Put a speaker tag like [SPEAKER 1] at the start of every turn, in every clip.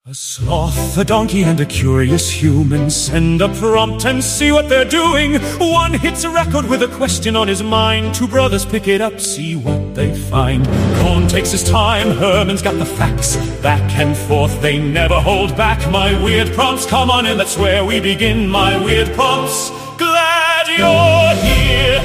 [SPEAKER 1] A sloth, a donkey, and a curious human send a prompt and see what they're doing. One hits a record with a question on his mind. Two brothers pick it up, see what they find. Cohn takes his time, Herman's got the facts. Back and forth, they never hold back. My weird prompts, come on in, that's where we begin. My weird prompts, glad you're here.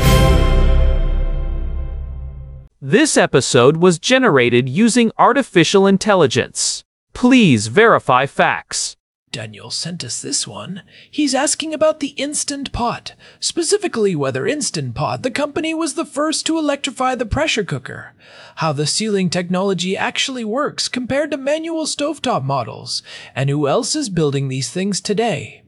[SPEAKER 2] This episode was generated using artificial intelligence. Please verify facts.
[SPEAKER 3] Daniel sent us this one. He's asking about the Instant Pot, specifically whether Instant Pot, the company, was the first to electrify the pressure cooker, how the sealing technology actually works compared to manual stovetop models, and who else is building these things today.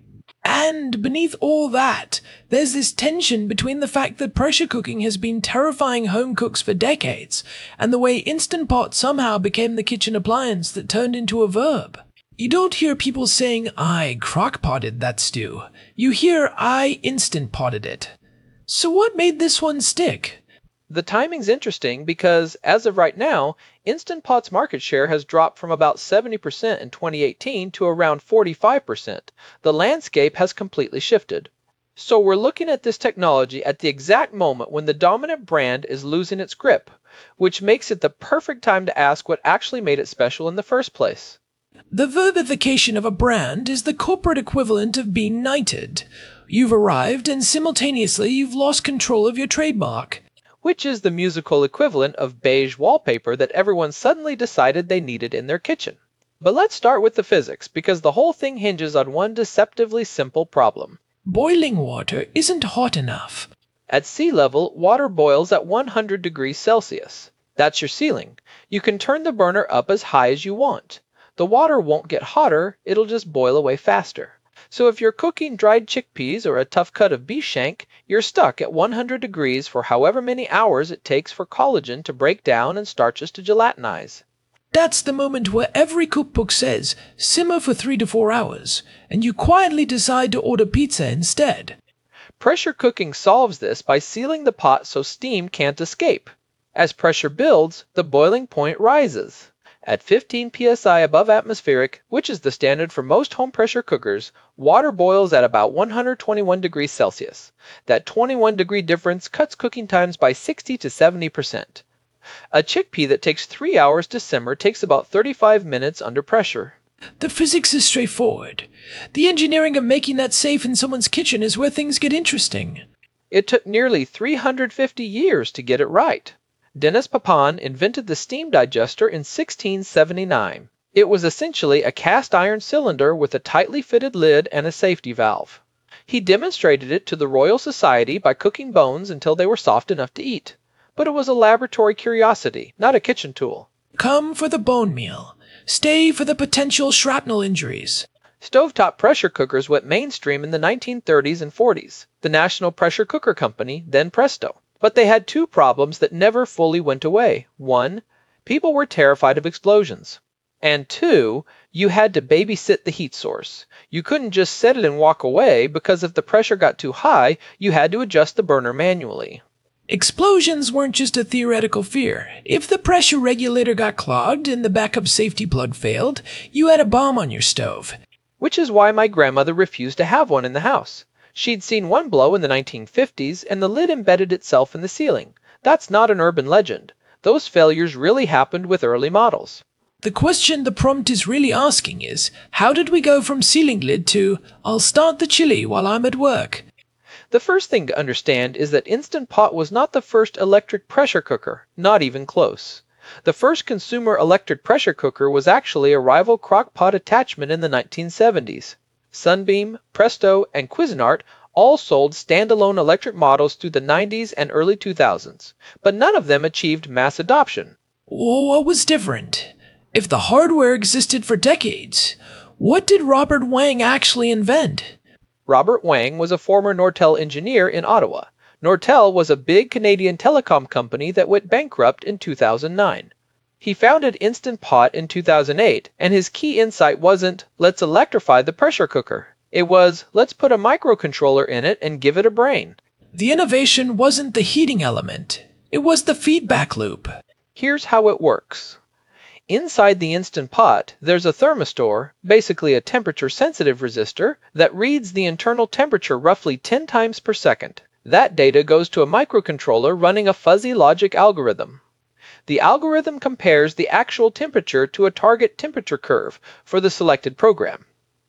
[SPEAKER 3] And beneath all that, there's this tension between the fact that pressure cooking has been terrifying home cooks for decades, and the way Instant Pot somehow became the kitchen appliance that turned into a verb. You don't hear people saying, "I crock-potted that stew." You hear, "I Instant Potted it." So what made this one stick?
[SPEAKER 4] The timing's interesting because, as of right now, Instant Pot's market share has dropped from about 70% in 2018 to around 45%. The landscape has completely shifted. So we're looking at this technology at the exact moment when the dominant brand is losing its grip, which makes it the perfect time to ask what actually made it special in the first place.
[SPEAKER 3] The verbification of a brand is the corporate equivalent of being knighted. You've arrived and simultaneously you've lost control of your trademark.
[SPEAKER 4] Which is the musical equivalent of beige wallpaper that everyone suddenly decided they needed in their kitchen. But let's start with the physics, because the whole thing hinges on one deceptively simple problem.
[SPEAKER 3] Boiling water isn't hot enough.
[SPEAKER 4] At sea level, water boils at 100 degrees Celsius. That's your ceiling. You can turn the burner up as high as you want. The water won't get hotter, it'll just boil away faster. So if you're cooking dried chickpeas or a tough cut of beef shank, you're stuck at 100 degrees for however many hours it takes for collagen to break down and starches to gelatinize.
[SPEAKER 3] That's the moment where every cookbook says, simmer for 3 to 4 hours, and you quietly decide to order pizza instead.
[SPEAKER 4] Pressure cooking solves this by sealing the pot so steam can't escape. As pressure builds, the boiling point rises. At 15 psi above atmospheric, which is the standard for most home pressure cookers, water boils at about 121 degrees Celsius. That 21-degree difference cuts cooking times by 60 to 70%. A chickpea that takes 3 hours to simmer takes about 35 minutes under pressure.
[SPEAKER 3] The physics is straightforward. The engineering of making that safe in someone's kitchen is where things get interesting.
[SPEAKER 4] It took nearly 350 years to get it right. Denis Papin invented the steam digester in 1679. It was essentially a cast iron cylinder with a tightly fitted lid and a safety valve. He demonstrated it to the Royal Society by cooking bones until they were soft enough to eat. But it was a laboratory curiosity, not a kitchen tool.
[SPEAKER 3] Come for the bone meal. Stay for the potential shrapnel injuries.
[SPEAKER 4] Stovetop pressure cookers went mainstream in the 1930s and 40s. The National Pressure Cooker Company, then Presto. But they had two problems that never fully went away. One, people were terrified of explosions. And two, you had to babysit the heat source. You couldn't just set it and walk away because if the pressure got too high, you had to adjust the burner manually.
[SPEAKER 3] Explosions weren't just a theoretical fear. If the pressure regulator got clogged and the backup safety plug failed, you had a bomb on your stove.
[SPEAKER 4] Which is why my grandmother refused to have one in the house. She'd seen one blow in the 1950s, and the lid embedded itself in the ceiling. That's not an urban legend. Those failures really happened with early models.
[SPEAKER 3] The question the prompt is really asking is, how did we go from ceiling lid to, "I'll start the chili while I'm at work"?
[SPEAKER 4] The first thing to understand is that Instant Pot was not the first electric pressure cooker, not even close. The first consumer electric pressure cooker was actually a rival crock-pot attachment in the 1970s. Sunbeam, Presto, and Cuisinart all sold standalone electric models through the 90s and early 2000s, but none of them achieved mass adoption.
[SPEAKER 3] What was different? If the hardware existed for decades, what did Robert Wang actually invent?
[SPEAKER 4] Robert Wang was a former Nortel engineer in Ottawa. Nortel was a big Canadian telecom company that went bankrupt in 2009. He founded Instant Pot in 2008, and his key insight wasn't, let's electrify the pressure cooker. It was, let's put a microcontroller in it and give it a brain.
[SPEAKER 3] The innovation wasn't the heating element. It was the feedback loop.
[SPEAKER 4] Here's how it works. Inside the Instant Pot, there's a thermistor, basically a temperature-sensitive resistor, that reads the internal temperature roughly 10 times per second. That data goes to a microcontroller running a fuzzy logic algorithm. The algorithm compares the actual temperature to a target temperature curve for the selected program.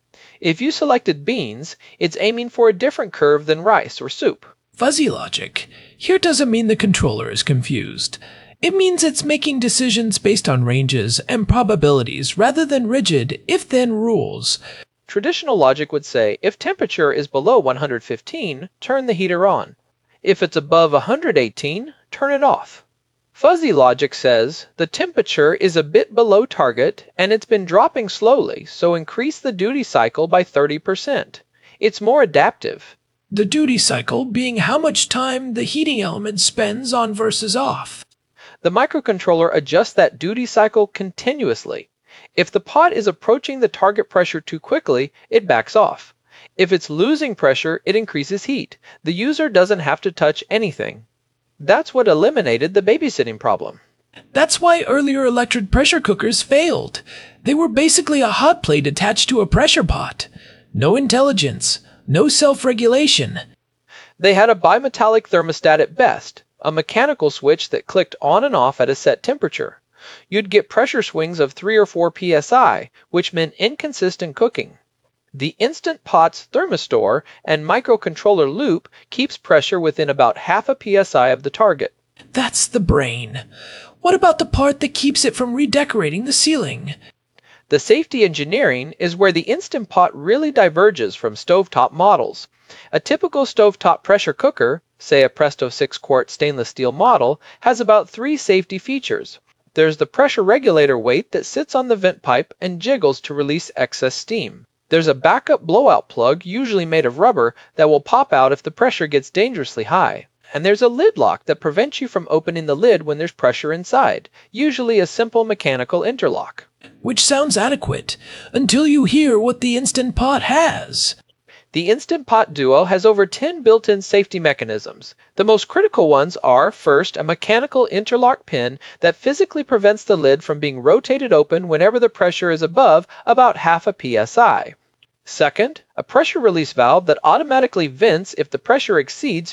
[SPEAKER 4] If you selected beans, it's aiming for a different curve than rice or soup.
[SPEAKER 3] Fuzzy logic here doesn't mean the controller is confused. It means it's making decisions based on ranges and probabilities rather than rigid if-then rules.
[SPEAKER 4] Traditional logic would say, if temperature is below 115, turn the heater on. If it's above 118, turn it off. Fuzzy logic says, the temperature is a bit below target and it's been dropping slowly, so increase the duty cycle by 30%. It's more adaptive.
[SPEAKER 3] The duty cycle being how much time the heating element spends on versus off.
[SPEAKER 4] The microcontroller adjusts that duty cycle continuously. If the pot is approaching the target pressure too quickly, it backs off. If it's losing pressure, it increases heat. The user doesn't have to touch anything. That's what eliminated the babysitting problem.
[SPEAKER 3] That's why earlier electric pressure cookers failed. They were basically a hot plate attached to a pressure pot. No intelligence, no self-regulation.
[SPEAKER 4] They had a bimetallic thermostat at best, a mechanical switch that clicked on and off at a set temperature. You'd get pressure swings of 3 or 4 psi, which meant inconsistent cooking. The Instant Pot's thermistor and microcontroller loop keeps pressure within about half a psi of the target.
[SPEAKER 3] That's the brain. What about the part that keeps it from redecorating the ceiling?
[SPEAKER 4] The safety engineering is where the Instant Pot really diverges from stovetop models. A typical stovetop pressure cooker, say a Presto 6-quart stainless steel model, has about 3 safety features. There's the pressure regulator weight that sits on the vent pipe and jiggles to release excess steam. There's a backup blowout plug, usually made of rubber, that will pop out if the pressure gets dangerously high. And there's a lid lock that prevents you from opening the lid when there's pressure inside, usually a simple mechanical interlock.
[SPEAKER 3] Which sounds adequate, until you hear what the Instant Pot has.
[SPEAKER 4] The Instant Pot Duo has over 10 built-in safety mechanisms. The most critical ones are, first, a mechanical interlock pin that physically prevents the lid from being rotated open whenever the pressure is above about half a psi. Second, a pressure release valve that automatically vents if the pressure exceeds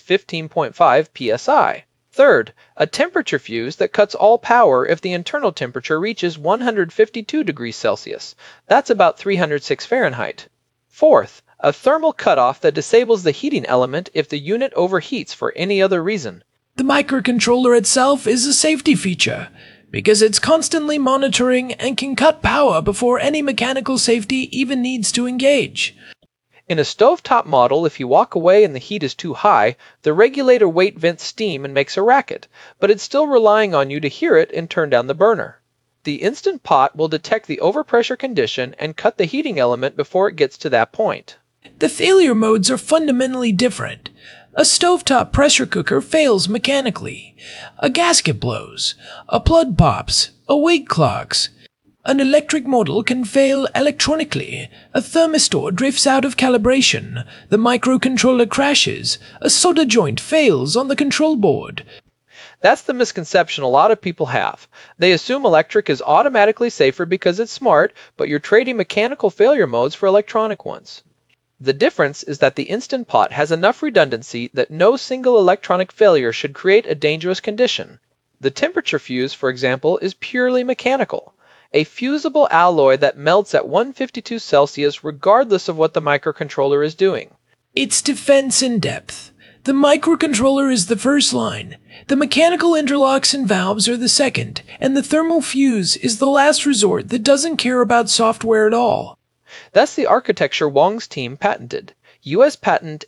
[SPEAKER 4] 15.5 psi. Third, a temperature fuse that cuts all power if the internal temperature reaches 152 degrees Celsius. That's about 306 Fahrenheit. Fourth, a thermal cutoff that disables the heating element if the unit overheats for any other reason.
[SPEAKER 3] The microcontroller itself is a safety feature, because it's constantly monitoring and can cut power before any mechanical safety even needs to engage.
[SPEAKER 4] In a stovetop model, if you walk away and the heat is too high, the regulator weight vents steam and makes a racket, but it's still relying on you to hear it and turn down the burner. The Instant Pot will detect the overpressure condition and cut the heating element before it gets to that point.
[SPEAKER 3] The failure modes are fundamentally different. A stovetop pressure cooker fails mechanically. A gasket blows. A plug pops. A wig clogs. An electric model can fail electronically. A thermistor drifts out of calibration. The microcontroller crashes. A solder joint fails on the control board.
[SPEAKER 4] That's the misconception a lot of people have. They assume electric is automatically safer because it's smart, but you're trading mechanical failure modes for electronic ones. The difference is that the Instant Pot has enough redundancy that no single electronic failure should create a dangerous condition. The temperature fuse, for example, is purely mechanical. A fusible alloy that melts at 152 Celsius regardless of what the microcontroller is doing.
[SPEAKER 3] It's defense in depth. The microcontroller is the first line. The mechanical interlocks and valves are the second, and the thermal fuse is the last resort that doesn't care about software at all.
[SPEAKER 4] That's the architecture Wong's team patented. U.S. Patent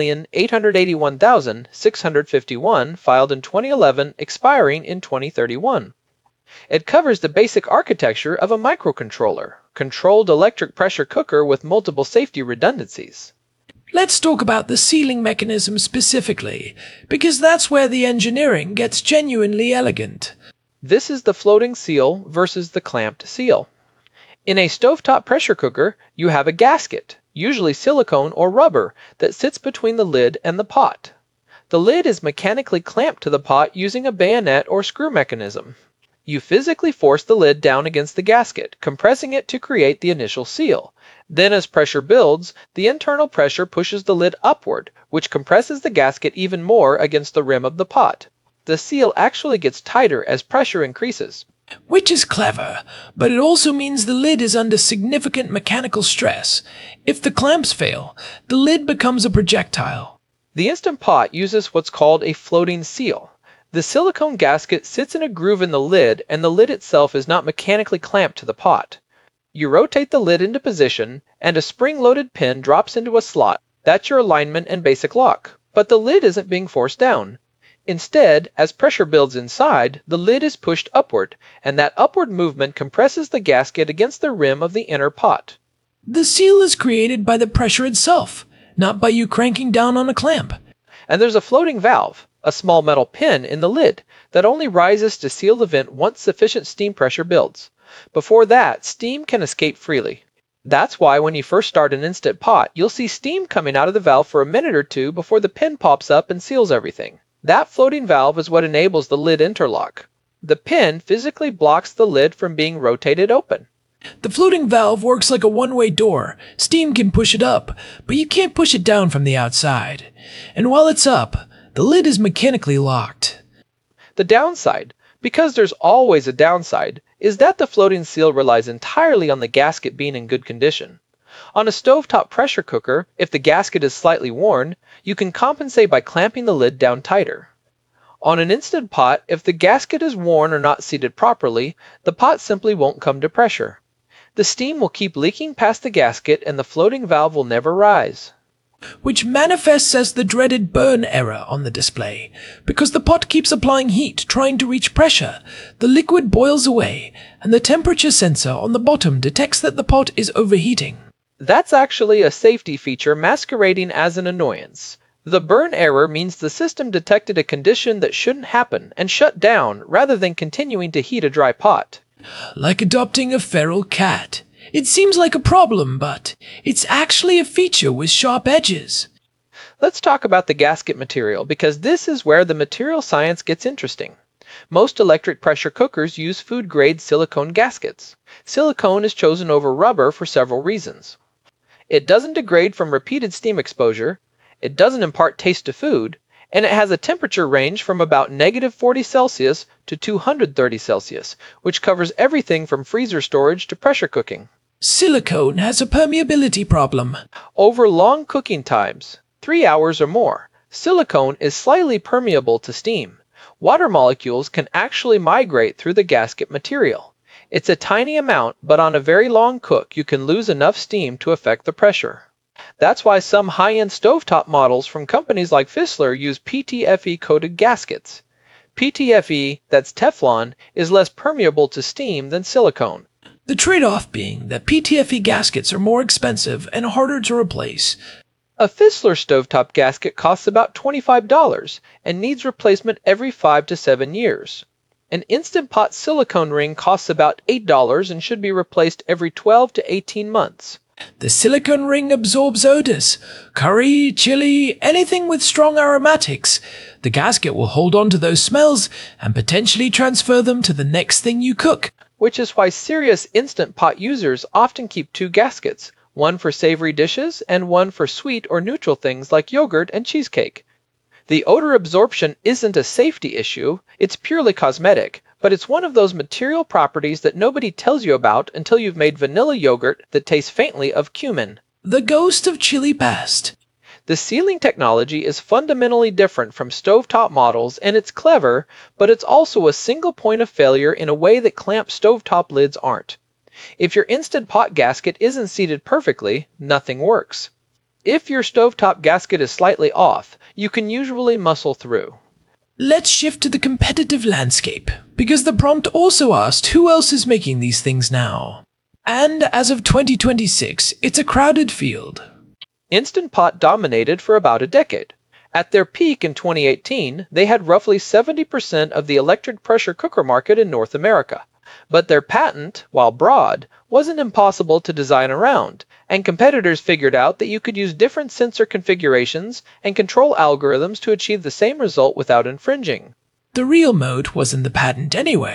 [SPEAKER 4] 8,881,651, filed in 2011, expiring in 2031. It covers the basic architecture of a microcontroller, controlled electric pressure cooker with multiple safety redundancies.
[SPEAKER 3] Let's talk about the sealing mechanism specifically, because that's where the engineering gets genuinely elegant.
[SPEAKER 4] This is the floating seal versus the clamped seal. In a stovetop pressure cooker, you have a gasket, usually silicone or rubber, that sits between the lid and the pot. The lid is mechanically clamped to the pot using a bayonet or screw mechanism. You physically force the lid down against the gasket, compressing it to create the initial seal. Then as pressure builds, the internal pressure pushes the lid upward, which compresses the gasket even more against the rim of the pot. The seal actually gets tighter as pressure increases.
[SPEAKER 3] Which is clever, but it also means the lid is under significant mechanical stress. If the clamps fail, the lid becomes a projectile.
[SPEAKER 4] The Instant Pot uses what's called a floating seal. The silicone gasket sits in a groove in the lid, and the lid itself is not mechanically clamped to the pot. You rotate the lid into position, and a spring-loaded pin drops into a slot. That's your alignment and basic lock. But the lid isn't being forced down. Instead, as pressure builds inside, the lid is pushed upward, and that upward movement compresses the gasket against the rim of the inner pot.
[SPEAKER 3] The seal is created by the pressure itself, not by you cranking down on a clamp.
[SPEAKER 4] And there's a floating valve, a small metal pin in the lid, that only rises to seal the vent once sufficient steam pressure builds. Before that, steam can escape freely. That's why when you first start an Instant Pot, you'll see steam coming out of the valve for a minute or two before the pin pops up and seals everything. That floating valve is what enables the lid interlock. The pin physically blocks the lid from being rotated open.
[SPEAKER 3] The floating valve works like a one-way door. Steam can push it up, but you can't push it down from the outside. And while it's up, the lid is mechanically locked.
[SPEAKER 4] The downside, because there's always a downside, is that the floating seal relies entirely on the gasket being in good condition. On a stovetop pressure cooker, if the gasket is slightly worn, you can compensate by clamping the lid down tighter. On an Instant Pot, if the gasket is worn or not seated properly, the pot simply won't come to pressure. The steam will keep leaking past the gasket and the floating valve will never rise.
[SPEAKER 3] Which manifests as the dreaded burn error on the display. Because the pot keeps applying heat, trying to reach pressure, the liquid boils away, and the temperature sensor on the bottom detects that the pot is overheating.
[SPEAKER 4] That's actually a safety feature masquerading as an annoyance. The burn error means the system detected a condition that shouldn't happen and shut down rather than continuing to heat a dry pot.
[SPEAKER 3] Like adopting a feral cat. It seems like a problem, but it's actually a feature with sharp edges.
[SPEAKER 4] Let's talk about the gasket material, because this is where the material science gets interesting. Most electric pressure cookers use food-grade silicone gaskets. Silicone is chosen over rubber for several reasons. It doesn't degrade from repeated steam exposure, it doesn't impart taste to food, and it has a temperature range from about -40 Celsius to 230 Celsius, which covers everything from freezer storage to pressure cooking.
[SPEAKER 3] Silicone has a permeability problem.
[SPEAKER 4] Over long cooking times, 3 hours or more, silicone is slightly permeable to steam. Water molecules can actually migrate through the gasket material. It's a tiny amount, but on a very long cook, you can lose enough steam to affect the pressure. That's why some high-end stovetop models from companies like Fissler use PTFE-coated gaskets. PTFE, that's Teflon, is less permeable to steam than silicone.
[SPEAKER 3] The trade-off being that PTFE gaskets are more expensive and harder to replace.
[SPEAKER 4] A Fissler stovetop gasket costs about $25 and needs replacement every 5 to 7 years. An Instant Pot silicone ring costs about $8 and should be replaced every 12 to 18 months.
[SPEAKER 3] The silicone ring absorbs odors. Curry, chili, anything with strong aromatics. The gasket will hold on to those smells and potentially transfer them to the next thing you cook.
[SPEAKER 4] Which is why serious Instant Pot users often keep 2 gaskets, one for savory dishes and one for sweet or neutral things like yogurt and cheesecake. The odor absorption isn't a safety issue, it's purely cosmetic, but it's one of those material properties that nobody tells you about until you've made vanilla yogurt that tastes faintly of cumin.
[SPEAKER 3] The ghost of chili past.
[SPEAKER 4] The sealing technology is fundamentally different from stovetop models, and it's clever, but it's also a single point of failure in a way that clamp stovetop lids aren't. If your Instant Pot gasket isn't seated perfectly, nothing works. If your stovetop gasket is slightly off, you can usually muscle through.
[SPEAKER 3] Let's shift to the competitive landscape, because the prompt also asked who else is making these things now. And as of 2026, it's a crowded field.
[SPEAKER 4] Instant Pot dominated for about a decade. At their peak in 2018, they had roughly 70% of the electric pressure cooker market in North America. But their patent, while broad, wasn't impossible to design around, and competitors figured out that you could use different sensor configurations and control algorithms to achieve the same result without infringing.
[SPEAKER 3] The real moat was in the patent anyway.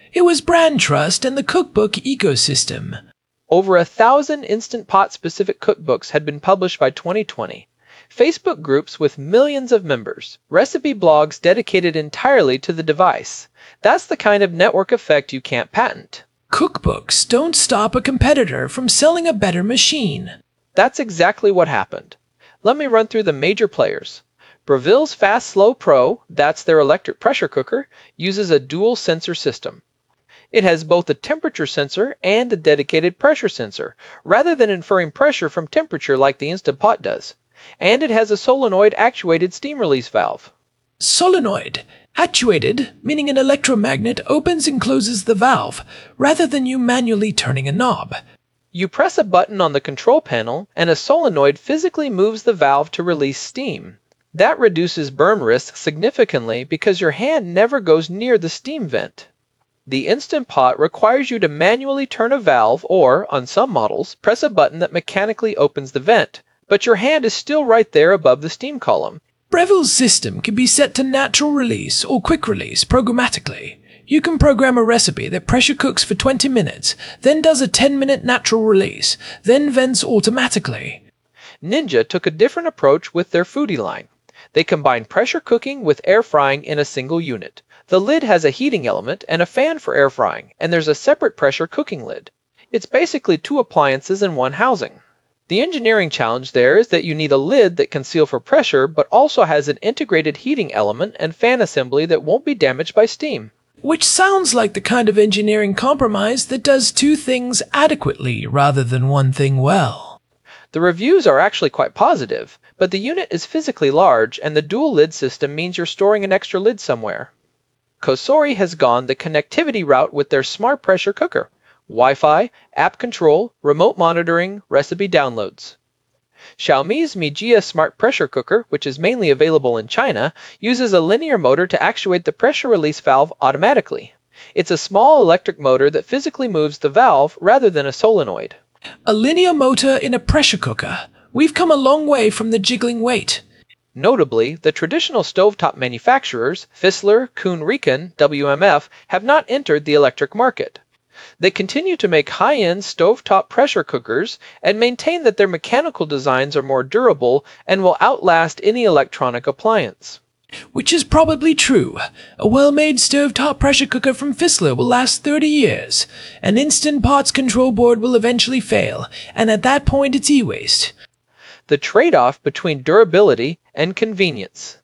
[SPEAKER 3] It was brand trust and the cookbook ecosystem.
[SPEAKER 4] Over 1,000 Instant Pot-specific cookbooks had been published by 2020. Facebook groups with millions of members, recipe blogs dedicated entirely to the device. That's the kind of network effect you can't patent.
[SPEAKER 3] Cookbooks don't stop a competitor from selling a better machine.
[SPEAKER 4] That's exactly what happened. Let me run through the major players. Breville's Fast Slow Pro, that's their electric pressure cooker, uses a dual sensor system. It has both a temperature sensor and a dedicated pressure sensor, rather than inferring pressure from temperature like the Instant Pot does. And it has a solenoid-actuated steam release valve.
[SPEAKER 3] Solenoid. Actuated, meaning an electromagnet opens and closes the valve, rather than you manually turning a knob.
[SPEAKER 4] You press a button on the control panel, and a solenoid physically moves the valve to release steam. That reduces burn risk significantly because your hand never goes near the steam vent. The Instant Pot requires you to manually turn a valve or, on some models, press a button that mechanically opens the vent, but your hand is still right there above the steam column.
[SPEAKER 3] Breville's system can be set to natural release or quick release programmatically. You can program a recipe that pressure cooks for 20 minutes, then does a 10-minute natural release, then vents automatically.
[SPEAKER 4] Ninja took a different approach with their foodie line. They combined pressure cooking with air frying in a single unit. The lid has a heating element and a fan for air frying, and there's a separate pressure cooking lid. It's basically two appliances in one housing. The engineering challenge there is that you need a lid that can seal for pressure but also has an integrated heating element and fan assembly that won't be damaged by steam.
[SPEAKER 3] Which sounds like the kind of engineering compromise that does two things adequately rather than one thing well.
[SPEAKER 4] The reviews are actually quite positive, but the unit is physically large and the dual lid system means you're storing an extra lid somewhere. Cosori has gone the connectivity route with their smart pressure cooker. Wi-Fi, app control, remote monitoring, recipe downloads. Xiaomi's Mijia Smart Pressure Cooker, which is mainly available in China, uses a linear motor to actuate the pressure release valve automatically. It's a small electric motor that physically moves the valve rather than a solenoid.
[SPEAKER 3] A linear motor in a pressure cooker. We've come a long way from the jiggling weight.
[SPEAKER 4] Notably, the traditional stovetop manufacturers, Fissler, Kuhn-Riken, WMF, have not entered the electric market. They continue to make high-end stovetop pressure cookers and maintain that their mechanical designs are more durable and will outlast any electronic appliance.
[SPEAKER 3] Which is probably true. A well-made stovetop pressure cooker from Fissler will last 30 years. An Instant Pot's control board will eventually fail, and at that point it's e-waste.
[SPEAKER 4] The trade-off between durability and convenience.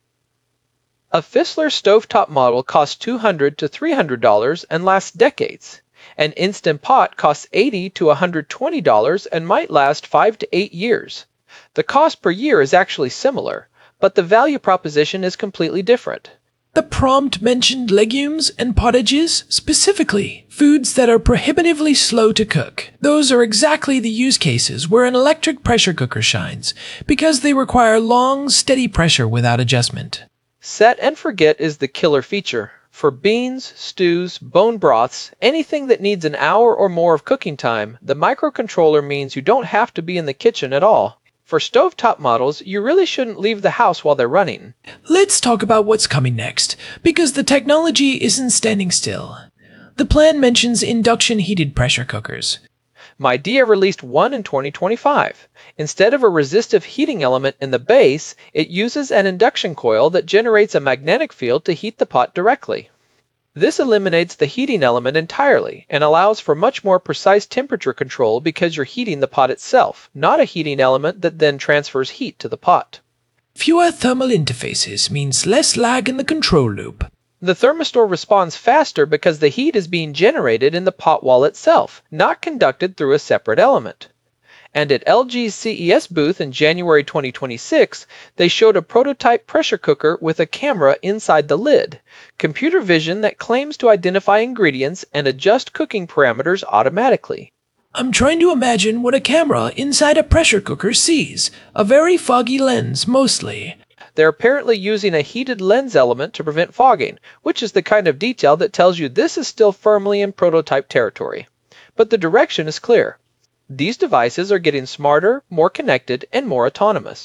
[SPEAKER 4] A Fissler stovetop model costs $200 to $300 and lasts decades. An Instant Pot costs $80 to $120 and might last 5 to 8 years. The cost per year is actually similar, but the value proposition is completely different.
[SPEAKER 3] The prompt mentioned legumes and pottages, specifically foods that are prohibitively slow to cook. Those are exactly the use cases where an electric pressure cooker shines, because they require long, steady pressure without adjustment.
[SPEAKER 4] Set and forget is the killer feature. For beans, stews, bone broths, anything that needs an hour or more of cooking time, the microcontroller means you don't have to be in the kitchen at all. For stovetop models, you really shouldn't leave the house while they're running.
[SPEAKER 3] Let's talk about what's coming next, because the technology isn't standing still. The plan mentions induction-heated pressure cookers.
[SPEAKER 4] Midea released one in 2025. Instead of a resistive heating element in the base, it uses an induction coil that generates a magnetic field to heat the pot directly. This eliminates the heating element entirely and allows for much more precise temperature control because you're heating the pot itself, not a heating element that then transfers heat to the pot.
[SPEAKER 3] Fewer thermal interfaces means less lag in the control loop.
[SPEAKER 4] The thermistor responds faster because the heat is being generated in the pot wall itself, not conducted through a separate element. And at LG's CES booth in January 2026, they showed a prototype pressure cooker with a camera inside the lid, computer vision that claims to identify ingredients and adjust cooking parameters automatically.
[SPEAKER 3] I'm trying to imagine what a camera inside a pressure cooker sees. A very foggy lens, mostly.
[SPEAKER 4] They're apparently using a heated lens element to prevent fogging, which is the kind of detail that tells you this is still firmly in prototype territory. But the direction is clear. These devices are getting smarter, more connected, and more autonomous.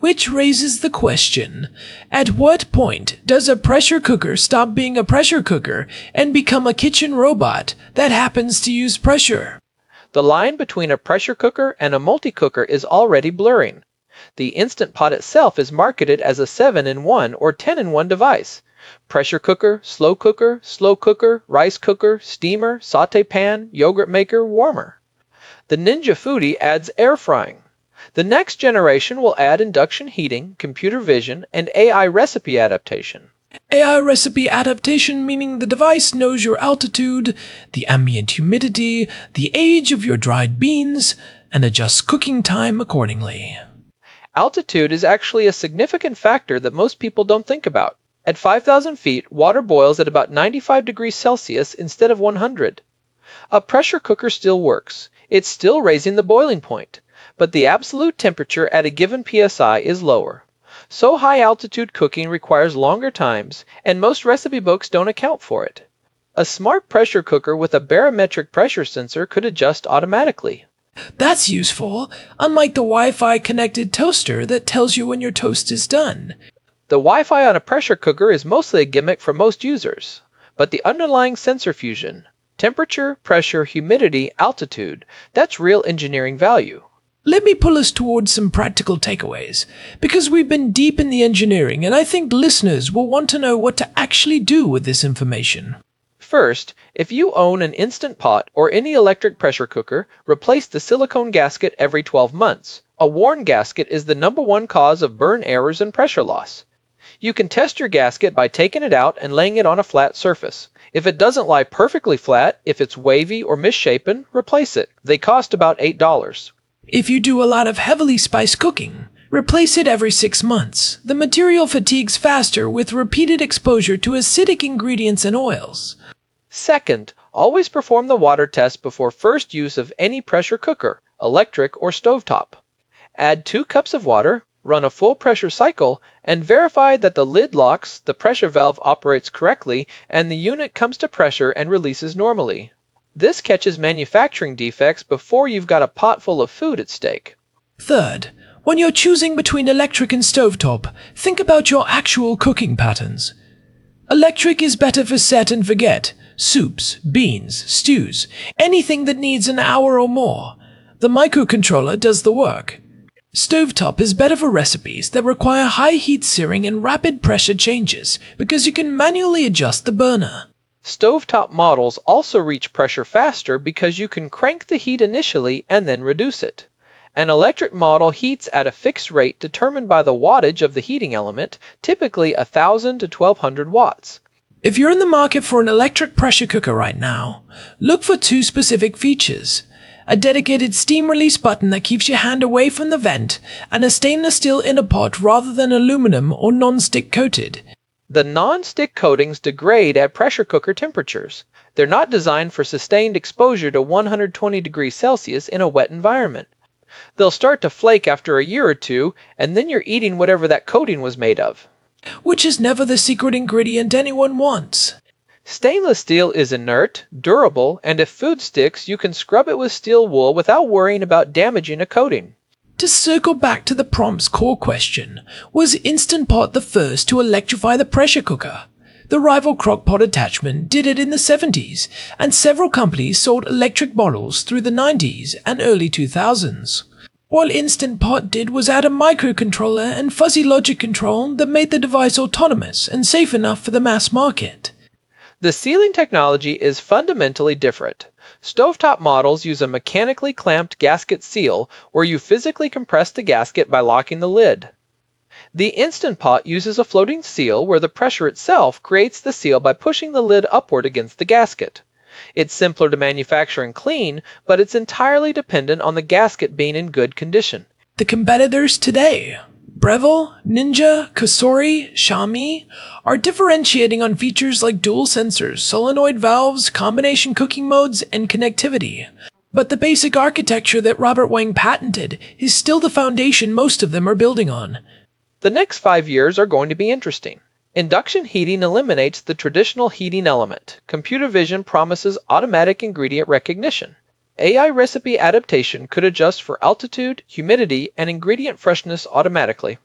[SPEAKER 3] Which raises the question, at what point does a pressure cooker stop being a pressure cooker and become a kitchen robot that happens to use pressure?
[SPEAKER 4] The line between a pressure cooker and a multi-cooker is already blurring. The Instant Pot itself is marketed as a 7-in-1 or 10-in-1 device. Pressure cooker, slow cooker, rice cooker, steamer, saute pan, yogurt maker, warmer. The Ninja Foodi adds air frying. The next generation will add induction heating, computer vision, and AI recipe adaptation.
[SPEAKER 3] AI recipe adaptation meaning the device knows your altitude, the ambient humidity, the age of your dried beans, and adjusts cooking time accordingly.
[SPEAKER 4] Altitude is actually a significant factor that most people don't think about. At 5,000 feet, water boils at about 95 degrees Celsius instead of 100. A pressure cooker still works. It's still raising the boiling point, but the absolute temperature at a given PSI is lower. So high-altitude cooking requires longer times, and most recipe books don't account for it. A smart pressure cooker with a barometric pressure sensor could adjust automatically.
[SPEAKER 3] That's useful, unlike the Wi-Fi connected toaster that tells you when your toast is done.
[SPEAKER 4] The Wi-Fi on a pressure cooker is mostly a gimmick for most users, but the underlying sensor fusion, temperature, pressure, humidity, altitude, that's real engineering value.
[SPEAKER 3] Let me pull us towards some practical takeaways, because we've been deep in the engineering and I think listeners will want to know what to actually do with this information.
[SPEAKER 4] First, if you own an Instant Pot or any electric pressure cooker, replace the silicone gasket every 12 months. A worn gasket is the #1 cause of burn errors and pressure loss. You can test your gasket by taking it out and laying it on a flat surface. If it doesn't lie perfectly flat, if it's wavy or misshapen, replace it. They cost about $8.
[SPEAKER 3] If you do a lot of heavily spiced cooking, replace it every 6 months. The material fatigues faster with repeated exposure to acidic ingredients and oils.
[SPEAKER 4] Second, always perform the water test before first use of any pressure cooker, electric or stovetop. Add 2 cups of water, run a full pressure cycle, and verify that the lid locks, the pressure valve operates correctly, and the unit comes to pressure and releases normally. This catches manufacturing defects before you've got a pot full of food at stake.
[SPEAKER 3] Third, when you're choosing between electric and stovetop, think about your actual cooking patterns. Electric is better for set and forget, soups, beans, stews, anything that needs an hour or more. The microcontroller does the work. Stovetop is better for recipes that require high heat searing and rapid pressure changes because you can manually adjust the burner.
[SPEAKER 4] Stovetop models also reach pressure faster because you can crank the heat initially and then reduce it. An electric model heats at a fixed rate determined by the wattage of the heating element, typically 1,000 to 1,200 watts.
[SPEAKER 3] If you're in the market for an electric pressure cooker right now, look for 2 specific features. A dedicated steam release button that keeps your hand away from the vent, and a stainless steel inner pot rather than aluminum or non-stick coated.
[SPEAKER 4] The non-stick coatings degrade at pressure cooker temperatures. They're not designed for sustained exposure to 120 degrees Celsius in a wet environment. They'll start to flake after a year or 2, and then you're eating whatever that coating was made of.
[SPEAKER 3] Which is never the secret ingredient anyone wants.
[SPEAKER 4] Stainless steel is inert, durable, and if food sticks, you can scrub it with steel wool without worrying about damaging a coating.
[SPEAKER 3] To circle back to the prompt's core question, was Instant Pot the first to electrify the pressure cooker? The rival crockpot attachment did it in the 70s, and several companies sold electric models through the 90s and early 2000s. What Instant Pot did was add a microcontroller and fuzzy logic control that made the device autonomous and safe enough for the mass market.
[SPEAKER 4] The sealing technology is fundamentally different. Stovetop models use a mechanically clamped gasket seal where you physically compress the gasket by locking the lid. The Instant Pot uses a floating seal where the pressure itself creates the seal by pushing the lid upward against the gasket. It's simpler to manufacture and clean, but it's entirely dependent on the gasket being in good condition.
[SPEAKER 3] The competitors today, Breville, Ninja, Cosori, Xiaomi, are differentiating on features like dual sensors, solenoid valves, combination cooking modes, and connectivity. But the basic architecture that Robert Wang patented is still the foundation most of them are building on.
[SPEAKER 4] The next 5 years are going to be interesting. Induction heating eliminates the traditional heating element. Computer vision promises automatic ingredient recognition. AI recipe adaptation could adjust for altitude, humidity, and ingredient freshness automatically.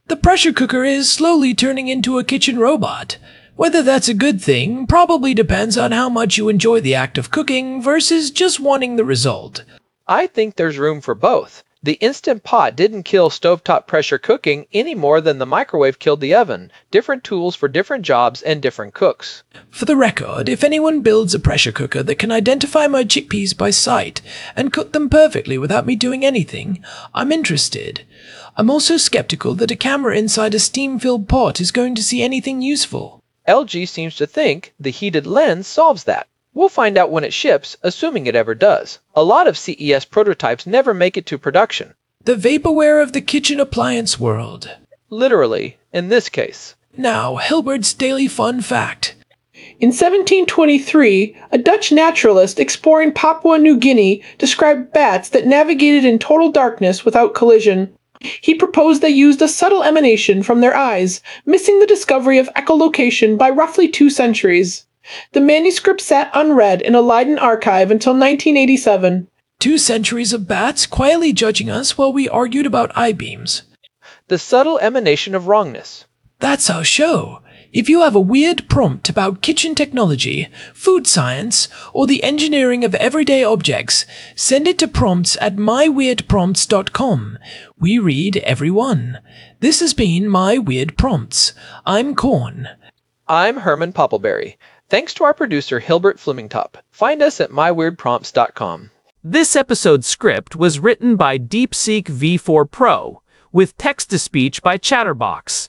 [SPEAKER 3] The pressure cooker is slowly turning into a kitchen robot. Whether that's a good thing probably depends on how much you enjoy the act of cooking versus just wanting the result.
[SPEAKER 4] I think there's room for both. The Instant Pot didn't kill stovetop pressure cooking any more than the microwave killed the oven. Different tools for different jobs and different cooks.
[SPEAKER 3] For the record, if anyone builds a pressure cooker that can identify my chickpeas by sight and cook them perfectly without me doing anything, I'm interested. I'm also skeptical that a camera inside a steam-filled pot is going to see anything useful.
[SPEAKER 4] LG seems to think the heated lens solves that. We'll find out when it ships, assuming it ever does. A lot of CES prototypes never make it to production.
[SPEAKER 3] The vaporware of the kitchen appliance world.
[SPEAKER 4] Literally, in this case.
[SPEAKER 3] Now, Hilbert's Daily Fun Fact.
[SPEAKER 5] In 1723, a Dutch naturalist exploring Papua New Guinea described bats that navigated in total darkness without collision. He proposed they used a subtle emanation from their eyes, missing the discovery of echolocation by roughly 2 centuries. The manuscript sat unread in a Leiden archive until 1987.
[SPEAKER 3] 2 centuries of bats quietly judging us while we argued about I-beams.
[SPEAKER 4] The subtle emanation of wrongness.
[SPEAKER 3] That's our show. If you have a weird prompt about kitchen technology, food science, or the engineering of everyday objects, send it to prompts@myweirdprompts.com. We read every one. This has been My Weird Prompts. I'm Corn.
[SPEAKER 4] I'm Herman Poppleberry. Thanks to our producer Hilbert Flemingtop. Find us at myweirdprompts.com.
[SPEAKER 2] This episode's script was written by DeepSeek V4 Pro, with text-to-speech by Chatterbox.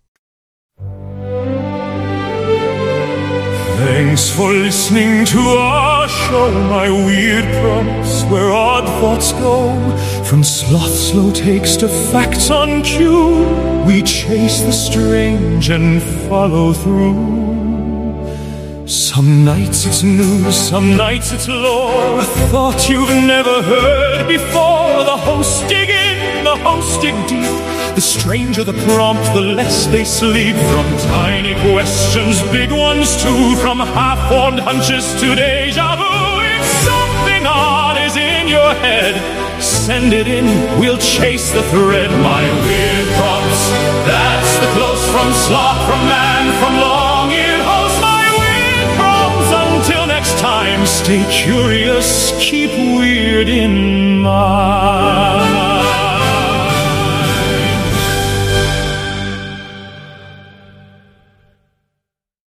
[SPEAKER 1] Thanks for listening to our show, My Weird Prompts, where odd thoughts go. From sloth slow takes to facts on cue, we chase the strange and follow through. Some nights it's news, some nights it's lore, a thought you've never heard before. The hosts dig in, the hosts dig deep. The stranger the prompt, the less they sleep. From tiny questions, big ones too, from half-formed hunches to deja vu. If something odd is in your head, send it in, we'll chase the thread. My Weird Prompts, that's the close from sloth, from man, from long-eared host. My Weird Prompts, until next time, stay curious, keep weird in mind.